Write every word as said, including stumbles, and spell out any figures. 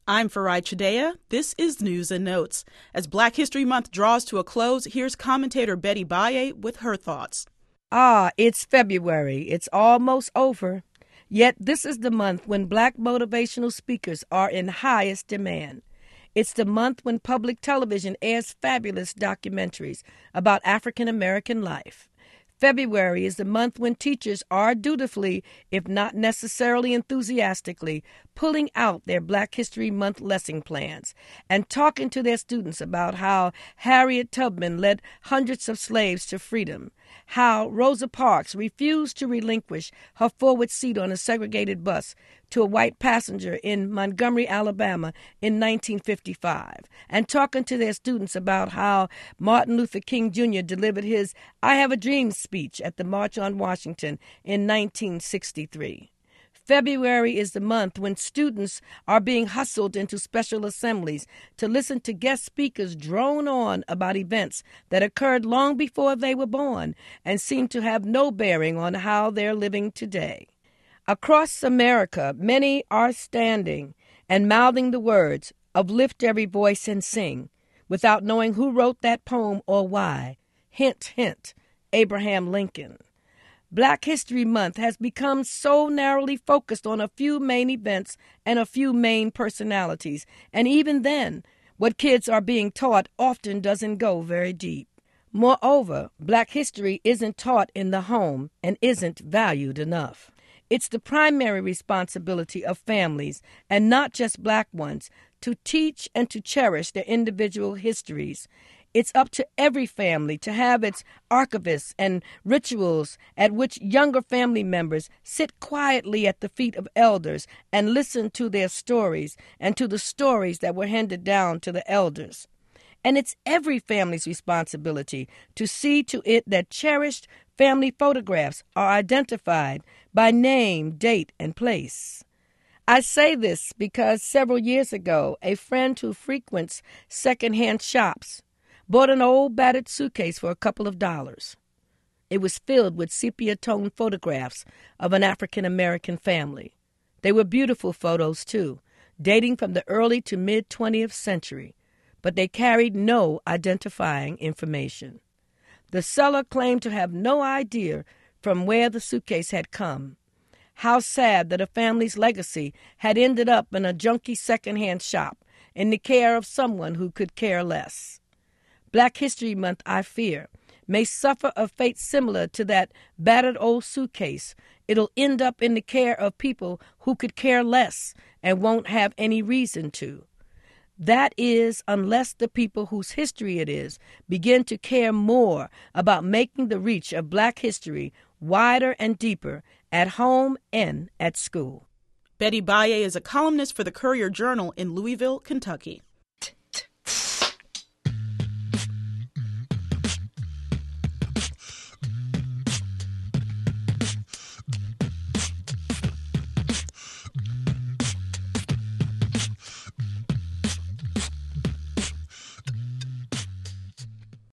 I'm Farai Chidea. This is News and Notes. As Black History Month draws to a close, here's commentator Betty Baye with her thoughts. Ah, it's February. It's almost over. Yet this is the month when Black motivational speakers are in highest demand. It's the month when public television airs fabulous documentaries about African American life. February is the month when teachers are dutifully, if not necessarily enthusiastically, pulling out their Black History Month lesson plans and talking to their students about how Harriet Tubman led hundreds of slaves to freedom, how Rosa Parks refused to relinquish her forward seat on a segregated bus to a white passenger in Montgomery, Alabama in nineteen fifty-five, and talking to their students about how Martin Luther King Junior delivered his I Have a Dream speech at the March on Washington in nineteen sixty-three. February is the month when students are being hustled into special assemblies to listen to guest speakers drone on about events that occurred long before they were born and seem to have no bearing on how they're living today. Across America, many are standing and mouthing the words of "Lift every voice and sing," without knowing who wrote that poem or why. Hint, hint, Abraham Lincoln. Black History Month has become so narrowly focused on a few main events and a few main personalities, and even then, what kids are being taught often doesn't go very deep. Moreover, Black history isn't taught in the home and isn't valued enough. It's the primary responsibility of families, and not just Black ones, to teach and to cherish their individual histories. It's up to every family to have its archivists and rituals at which younger family members sit quietly at the feet of elders and listen to their stories and to the stories that were handed down to the elders. And it's every family's responsibility to see to it that cherished family photographs are identified by name, date, and place. I say this because several years ago, a friend who frequents secondhand shops bought an old battered suitcase for a couple of dollars. It was filled with sepia-toned photographs of an African-American family. They were beautiful photos, too, dating from the early to mid-twentieth century, but they carried no identifying information. The seller claimed to have no idea from where the suitcase had come. How sad that a family's legacy had ended up in a junky secondhand shop in the care of someone who could care less. Black History Month, I fear, may suffer a fate similar to that battered old suitcase. It'll end up in the care of people who could care less and won't have any reason to. That is, unless the people whose history it is begin to care more about making the reach of Black history wider and deeper at home and at school. Betty Baye is a columnist for the Courier Journal in Louisville, Kentucky.